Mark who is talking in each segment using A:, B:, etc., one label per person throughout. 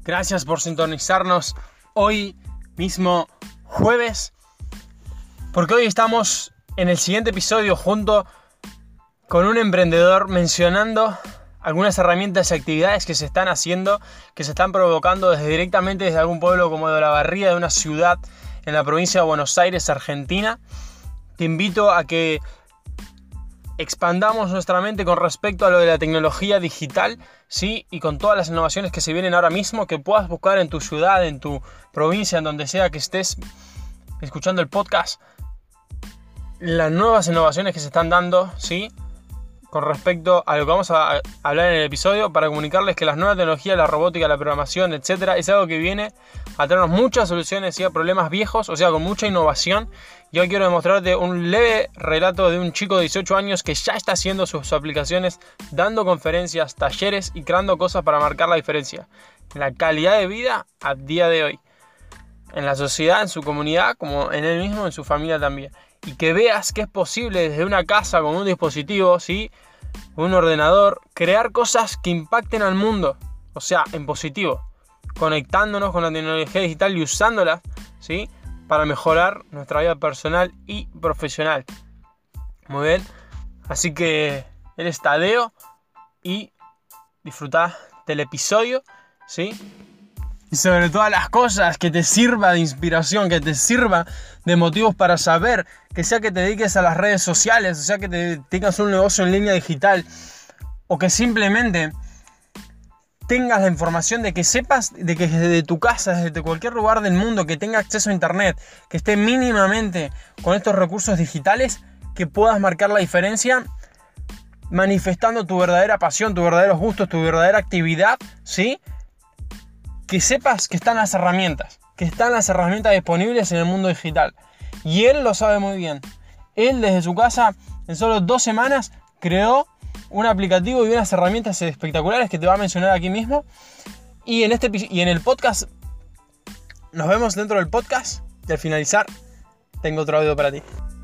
A: Gracias por sintonizarnos hoy mismo jueves, porque hoy estamos en el siguiente episodio junto con un emprendedor mencionando algunas herramientas y actividades que se están haciendo, que se están provocando directamente desde algún pueblo como de Olavarría, de una ciudad en la provincia de Buenos Aires, Argentina. Te invito a que expandamos nuestra mente con respecto a lo de la tecnología digital, ¿sí? Y con todas las innovaciones que se vienen ahora mismo, que puedas buscar en tu ciudad, en tu provincia, en donde sea que estés escuchando el podcast, las nuevas innovaciones que se están dando, ¿sí? Con respecto a lo que vamos a hablar en el episodio, para comunicarles que las nuevas tecnologías, la robótica, la programación, etcétera, es algo que viene a traernos muchas soluciones, ¿sí? A problemas viejos, o sea, con mucha innovación. Y hoy quiero demostrarte un leve relato de un chico de 18 años que ya está haciendo sus aplicaciones, dando conferencias, talleres y creando cosas para marcar la diferencia en la calidad de vida a día de hoy, en la sociedad, en su comunidad, como en él mismo, en su familia también. Y que veas que es posible desde una casa con un dispositivo, ¿sí? Un ordenador, crear cosas que impacten al mundo, o sea, en positivo, conectándonos con la tecnología digital y usándola, ¿sí? Para mejorar nuestra vida personal y profesional. Muy bien, así que eres Tadeo y disfruta del episodio, ¿sí? Y sobre todas las cosas, que te sirva de inspiración, que te sirva de motivos para saber, que sea que te dediques a las redes sociales, o sea que tengas un negocio en línea digital, o que simplemente tengas la información de que sepas de que desde tu casa, desde cualquier lugar del mundo que tenga acceso a internet, que esté mínimamente con estos recursos digitales, que puedas marcar la diferencia manifestando tu verdadera pasión, tus verdaderos gustos, tu verdadera actividad, ¿sí? Que sepas que están las herramientas disponibles en el mundo digital. Y él lo sabe muy bien. Él desde su casa, en solo 2 semanas, creó un aplicativo y unas herramientas espectaculares que te va a mencionar aquí mismo. Y en el podcast, nos vemos dentro del podcast. Y al finalizar, tengo otro audio para ti.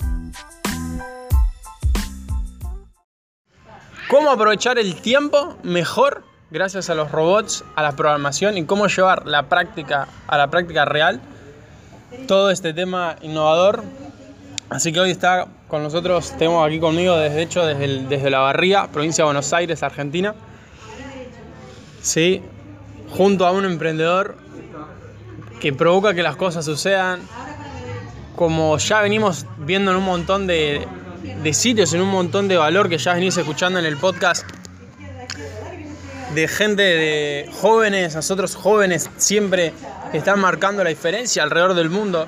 A: ¿Cómo aprovechar el tiempo mejor gracias a los robots, a la programación, y cómo llevar la práctica a la práctica real todo este tema innovador? Así que hoy está con nosotros, tengo aquí conmigo desde Olavarría, provincia de Buenos Aires, Argentina, ¿sí? Junto a un emprendedor que provoca que las cosas sucedan, como ya venimos viendo en un montón de sitios, en un montón de valor que ya venís escuchando en el podcast, de gente, de jóvenes, nosotros jóvenes siempre están marcando la diferencia alrededor del mundo.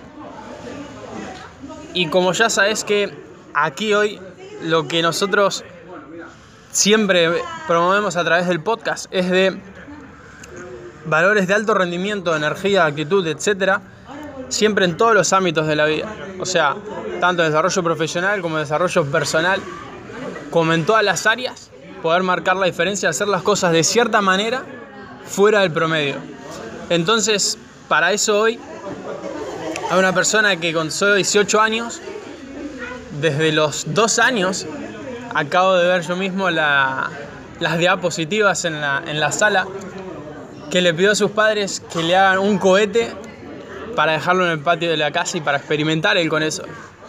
A: Y como ya sabes que aquí hoy lo que nosotros siempre promovemos a través del podcast es de valores de alto rendimiento, energía, actitud, etcétera, siempre en todos los ámbitos de la vida. O sea, tanto en desarrollo profesional como en desarrollo personal, como en todas las áreas, poder marcar la diferencia, hacer las cosas de cierta manera fuera del promedio. Entonces, para eso hoy, a una persona que con solo 18 años, desde los 2 años, acabo de ver yo mismo las diapositivas en la sala, que le pidió a sus padres que le hagan un cohete para dejarlo en el patio de la casa y para experimentar él con eso.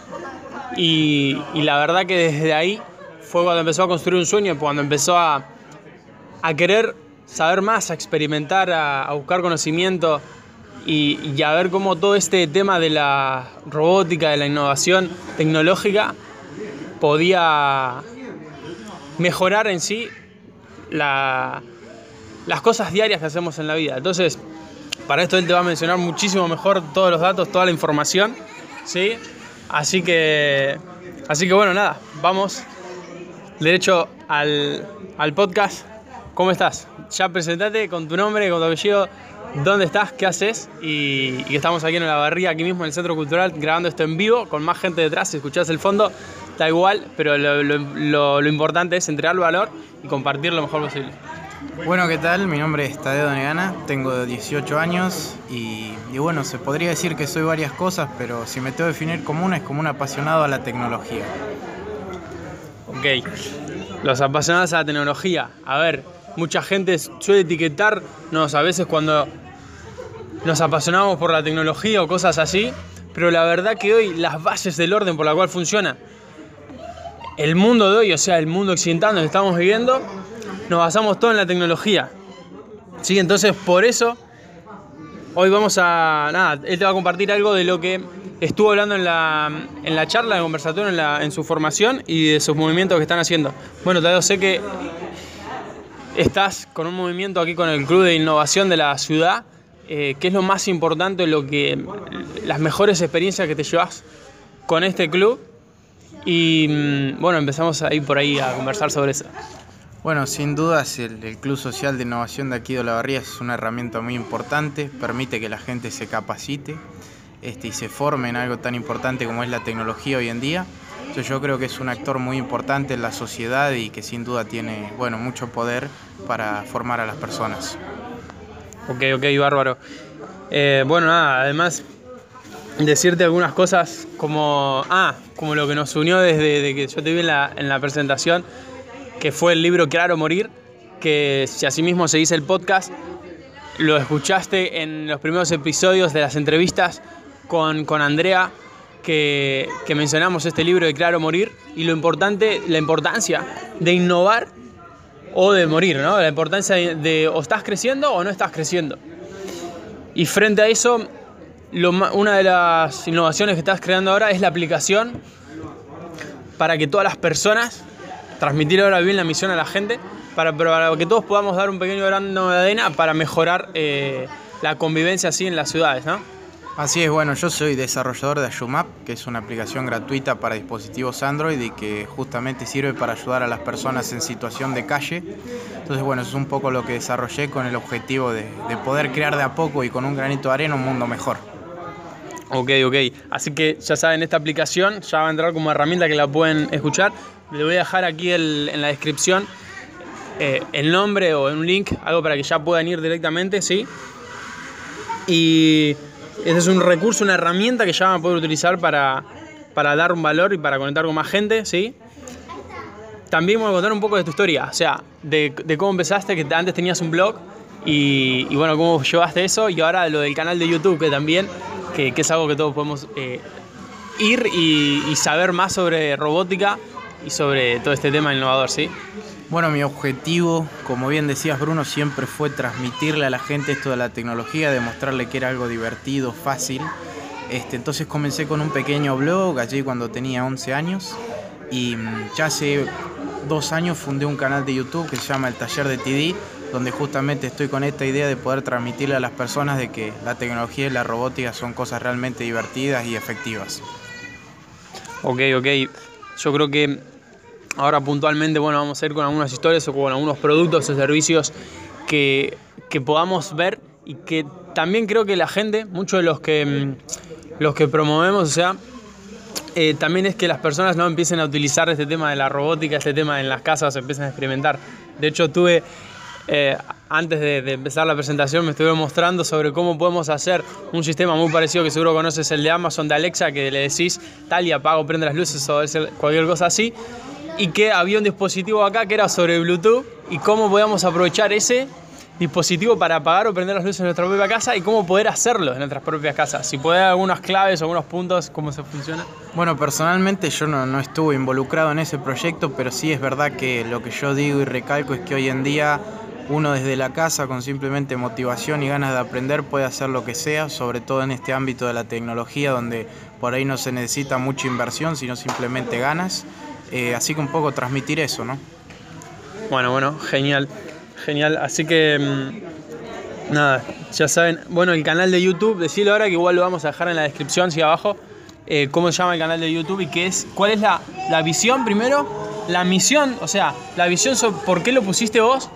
A: Y la verdad que desde ahí fue cuando empezó a construir un sueño, cuando empezó a querer saber más, a experimentar, a buscar conocimiento y a ver cómo todo este tema de la robótica, de la innovación tecnológica podía mejorar en sí las cosas diarias que hacemos en la vida. Entonces, para esto él te va a mencionar muchísimo mejor todos los datos, toda la información, ¿sí? Así que bueno, nada, vamos derecho al podcast. ¿Cómo estás? Ya presentate con tu nombre, con tu apellido, dónde estás, qué haces, y que estamos aquí en Olavarría, aquí mismo en el Centro Cultural, grabando esto en vivo, con más gente detrás. Si escuchás el fondo, da igual, pero lo importante es entregar el valor y compartir lo mejor posible.
B: Bueno, ¿qué tal? Mi nombre es Tadeo Negana, tengo 18 años y bueno, se podría decir que soy varias cosas, pero si me tengo que definir como una, es como un apasionado a la tecnología.
A: Ok, los apasionados a la tecnología. A ver, mucha gente suele etiquetarnos a veces cuando nos apasionamos por la tecnología o cosas así, pero la verdad que hoy las bases del orden por la cual funciona el mundo de hoy, o sea, el mundo occidental donde estamos viviendo, nos basamos todo en la tecnología. ¿Sí? Entonces, por eso, hoy vamos a... Nada, él te va a compartir algo de lo que estuvo hablando en la charla, en el conversatorio, en su formación y de sus movimientos que están haciendo. Bueno, Tadeo, sé que estás con un movimiento aquí con el Club de Innovación de la ciudad. ¿Qué es lo más importante, las mejores experiencias que te llevas con este club? Y bueno, empezamos a ir por ahí a conversar sobre eso.
B: Bueno, sin dudas el Club Social de Innovación de aquí de Olavarría es una herramienta muy importante, permite que la gente se capacite y se forme en algo tan importante como es la tecnología hoy en día. Entonces yo creo que es un actor muy importante en la sociedad y que sin duda tiene mucho poder para formar a las personas.
A: Ok, bárbaro. Bueno, nada, además decirte algunas cosas como lo que nos unió desde que yo te vi en la presentación, que fue el libro Crear o Morir, que si así mismo se dice el podcast, lo escuchaste en los primeros episodios de las entrevistas con Andrea, que mencionamos este libro de Crear o Morir, y la importancia de innovar o de morir, ¿no? La importancia de o estás creciendo o no estás creciendo. Y frente a eso, una de las innovaciones que estás creando ahora es la aplicación para que todas las personas, transmitir ahora bien la misión a la gente, para que todos podamos dar un pequeño grano de arena para mejorar la convivencia así en las ciudades, ¿no?
B: Así es, bueno, yo soy desarrollador de Ayumap, que es una aplicación gratuita para dispositivos Android y que justamente sirve para ayudar a las personas en situación de calle. Entonces, bueno, eso es un poco lo que desarrollé con el objetivo de poder crear de a poco y con un granito de arena un mundo mejor.
A: Ok. Así que ya saben, esta aplicación ya va a entrar como herramienta que la pueden escuchar. Le voy a dejar aquí en la descripción el nombre o un link, algo para que ya puedan ir directamente, ¿sí? Y ese es un recurso, una herramienta que ya van a poder utilizar para dar un valor y para conectar con más gente, ¿sí? También voy a contar un poco de tu historia, o sea, de cómo empezaste, que antes tenías un blog y bueno, cómo llevaste eso, y ahora lo del canal de YouTube, que también, que es algo que todos podemos ir y saber más sobre robótica y sobre todo este tema innovador, ¿sí?
B: Bueno, mi objetivo, como bien decías, Bruno, siempre fue transmitirle a la gente esto de la tecnología, demostrarle que era algo divertido, fácil. Entonces comencé con un pequeño blog allí cuando tenía 11 años y ya hace 2 años fundé un canal de YouTube que se llama El Taller de TD, donde justamente estoy con esta idea de poder transmitirle a las personas de que la tecnología y la robótica son cosas realmente divertidas y efectivas.
A: Ok. Yo creo que ahora puntualmente, bueno, vamos a ir con algunas historias o con algunos productos o servicios que podamos ver, y que también creo que la gente, muchos de los que promovemos, o sea, también es que las personas no empiecen a utilizar este tema de la robótica, este tema en las casas, empiecen a experimentar. De hecho, antes de empezar la presentación, me estuvieron mostrando sobre cómo podemos hacer un sistema muy parecido, que seguro conoces, el de Amazon, de Alexa, que le decís tal y apaga o prende las luces o cualquier cosa así, y que había un dispositivo acá que era sobre Bluetooth, y cómo podíamos aprovechar ese dispositivo para apagar o prender las luces en nuestra propia casa y cómo poder hacerlo en nuestras propias casas. Si puede dar algunas claves o algunos puntos, cómo se funciona.
B: Bueno, personalmente yo no estuve involucrado en ese proyecto, pero sí es verdad que lo que yo digo y recalco es que hoy en día uno desde la casa, con simplemente motivación y ganas de aprender, puede hacer lo que sea, sobre todo en este ámbito de la tecnología, donde por ahí no se necesita mucha inversión, sino simplemente ganas. Así que un poco transmitir eso, ¿no?
A: Bueno, genial. Así que, nada, ya saben. Bueno, el canal de YouTube, decirlo ahora, que igual lo vamos a dejar en la descripción, si abajo, cómo se llama el canal de YouTube y cuál es la visión primero, la misión, o sea, la visión sobre por qué lo pusiste vos,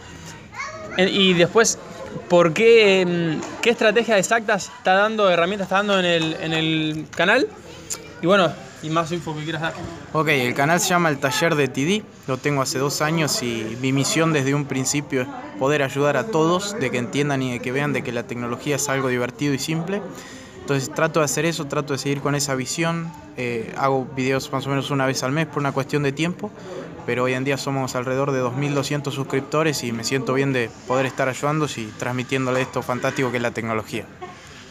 A: y después por qué estrategias exactas herramientas está dando en el canal, y bueno, y más info que quieras dar.
B: Ok, el canal se llama El Taller de TD, lo tengo hace 2 años y mi misión desde un principio es poder ayudar a todos, de que entiendan y de que vean de que la tecnología es algo divertido y simple. Entonces trato de hacer eso, trato de seguir con esa visión, hago videos más o menos una vez al mes por una cuestión de tiempo, pero hoy en día somos alrededor de 2.200 suscriptores y me siento bien de poder estar ayudándolos y transmitiéndole esto fantástico que es la tecnología.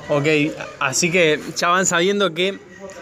A: Ok, así que ya van sabiendo que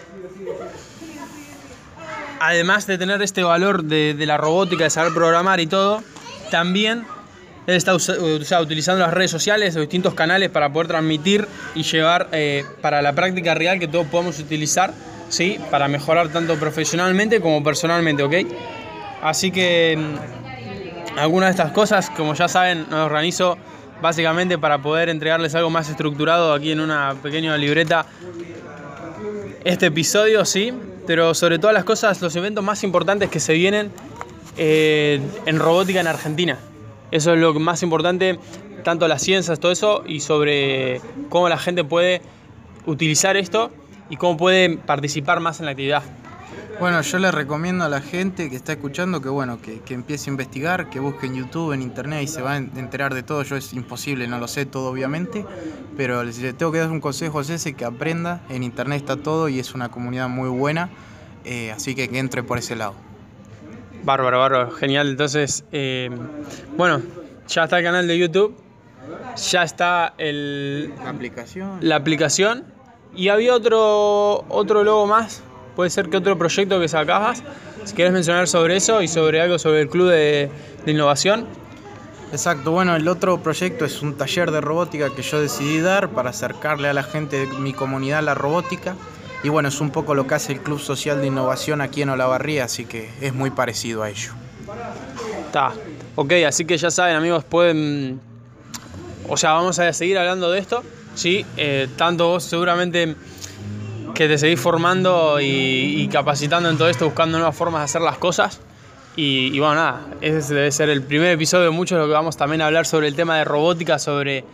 A: además de tener este valor de la robótica, de saber programar y todo, también él está utilizando las redes sociales, los distintos canales para poder transmitir y llevar para la práctica real que todos podemos utilizar, ¿sí? Para mejorar tanto profesionalmente como personalmente, ¿ok? Así que algunas de estas cosas, como ya saben, me organizo básicamente para poder entregarles algo más estructurado aquí en una pequeña libreta este episodio, sí, pero sobre todas las cosas, los eventos más importantes que se vienen en robótica en Argentina. Eso es lo más importante, tanto las ciencias, todo eso, y sobre cómo la gente puede utilizar esto y cómo puede participar más en la actividad.
B: Bueno, yo le recomiendo a la gente que está escuchando que empiece a investigar, que busque en YouTube, en internet y se va a enterar de todo. Yo es imposible, no lo sé todo obviamente, pero si le tengo que dar un consejo es ese, que aprenda. En internet está todo y es una comunidad muy buena, así que entre por ese lado.
A: Bárbaro, genial. Entonces, bueno, ya está el canal de YouTube, ya está la aplicación y había otro logo más. Puede ser que otro proyecto que sacabas, si quieres mencionar sobre eso y sobre algo sobre el club de innovación.
B: Exacto, bueno, el otro proyecto es un taller de robótica que yo decidí dar para acercarle a la gente de mi comunidad a la robótica. Y bueno, es un poco lo que hace el Club Social de Innovación aquí en Olavarría, así que es muy parecido a ello.
A: Está, ok, así que ya saben, amigos, pueden... O sea, vamos a seguir hablando de esto, ¿sí? Tanto vos seguramente que te seguís formando y capacitando en todo esto, buscando nuevas formas de hacer las cosas. Y bueno, nada, ese debe ser el primer episodio de muchos, lo que vamos también a hablar sobre el tema de robótica, sobre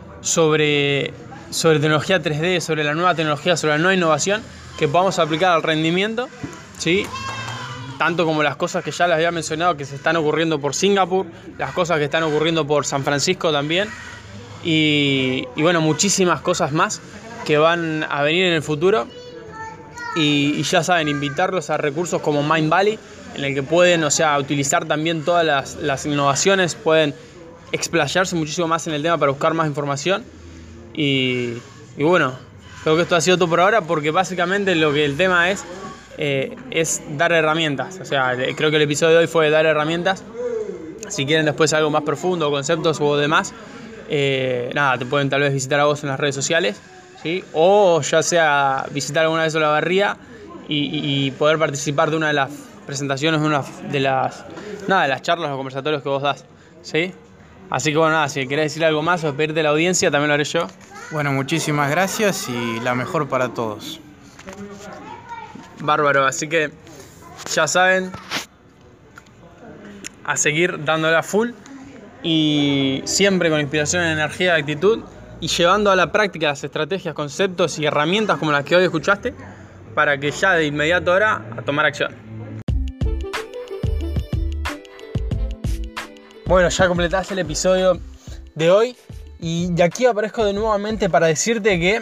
A: tecnología 3D, sobre la nueva tecnología, sobre la nueva innovación que podamos aplicar al rendimiento, ¿sí? Tanto como las cosas que ya les había mencionado que se están ocurriendo por Singapur, las cosas que están ocurriendo por San Francisco también, y bueno, muchísimas cosas más que van a venir en el futuro. Y ya saben, invitarlos a recursos como Mindvalley, en el que pueden, o sea, utilizar también todas las innovaciones, pueden explayarse muchísimo más en el tema para buscar más información. Y bueno, creo que esto ha sido todo por ahora, porque básicamente lo que el tema es dar herramientas. O sea, creo que el episodio de hoy fue dar herramientas. Si quieren después algo más profundo, conceptos o demás, nada, te pueden tal vez visitar a vos en las redes sociales, ¿sí? O ya sea visitar alguna vez Olavarría y poder participar de una de las presentaciones, de las charlas o conversatorios que vos das, ¿sí? Así que bueno, nada, si querés decir algo más o despedirte de la audiencia, también lo haré yo.
B: Bueno, muchísimas gracias y la mejor para todos.
A: Bárbaro, así que ya saben, a seguir dándole a full y siempre con inspiración, energía y actitud, y llevando a la práctica las estrategias, conceptos y herramientas como las que hoy escuchaste, para que ya de inmediato ahora a tomar acción. Bueno, ya completaste el episodio de hoy y aquí aparezco de nuevamente para decirte que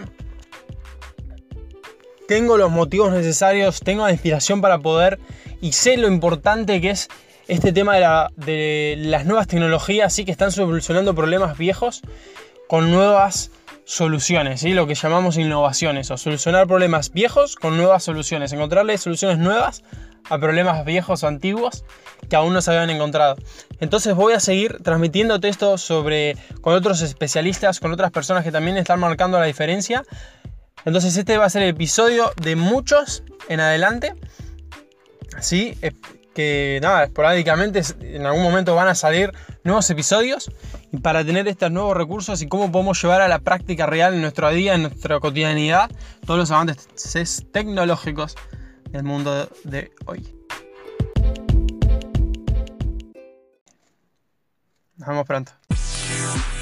A: tengo los motivos necesarios, tengo la inspiración para poder y sé lo importante que es este tema de las nuevas tecnologías, ¿sí? Que están solucionando problemas viejos con nuevas soluciones, ¿sí? Lo que llamamos innovaciones, o solucionar problemas viejos con nuevas soluciones, encontrarle soluciones nuevas a problemas viejos o antiguos que aún no se habían encontrado. Entonces voy a seguir transmitiéndote esto con otros especialistas, con otras personas que también están marcando la diferencia. Entonces este va a ser el episodio de muchos en adelante, ¿sí? Que nada, esporádicamente en algún momento van a salir nuevos episodios, y para tener estos nuevos recursos y cómo podemos llevar a la práctica real en nuestro día, en nuestra cotidianidad, todos los avances tecnológicos del mundo de hoy. Nos vemos pronto.